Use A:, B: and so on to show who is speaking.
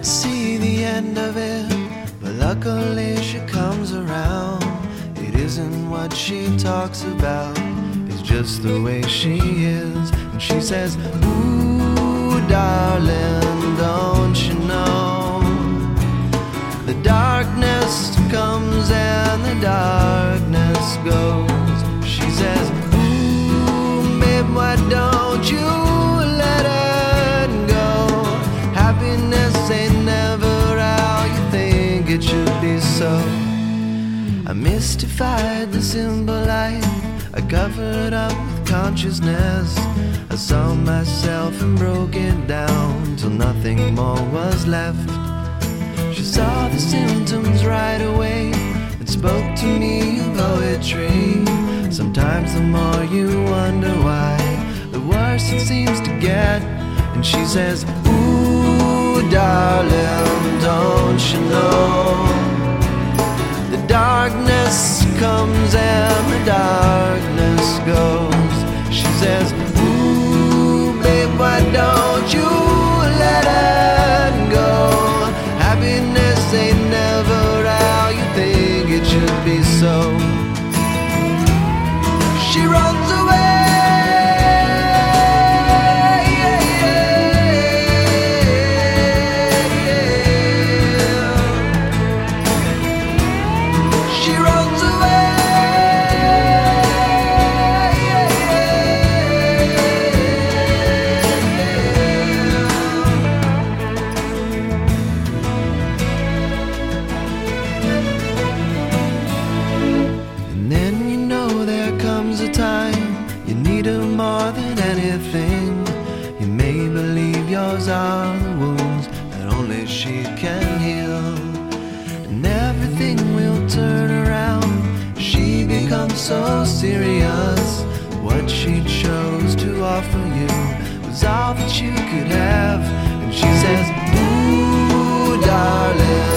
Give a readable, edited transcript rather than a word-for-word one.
A: see the end of it, but luckily she comes around. It isn't what she talks about, it's just the way she is. And she says, ooh, darling, don't you know, the darkness comes and the darkness goes. She says, ooh, babe, why don't you let it go? Happiness ain't never how you think it should be so. I mystified the simple life, I covered up with consciousness. I saw myself and broke it down till nothing more was left. She saw the symptoms right away and spoke to me in poetry. Sometimes the more you wonder why, the worse it seems to get. And she says, ooh, darling, don't you know, the darkness comes and the darkness goes. She says, ooh, babe, why don't you let it go? Happiness ain't never how you think it should be so. She runs away. She runs away. And then you know there comes a time you need her more than anything. You may believe yours are the wounds that only she can heal, and everything will turn around. She becomes so serious. What she chose to offer you was all that you could have. And she says, ooh, darling,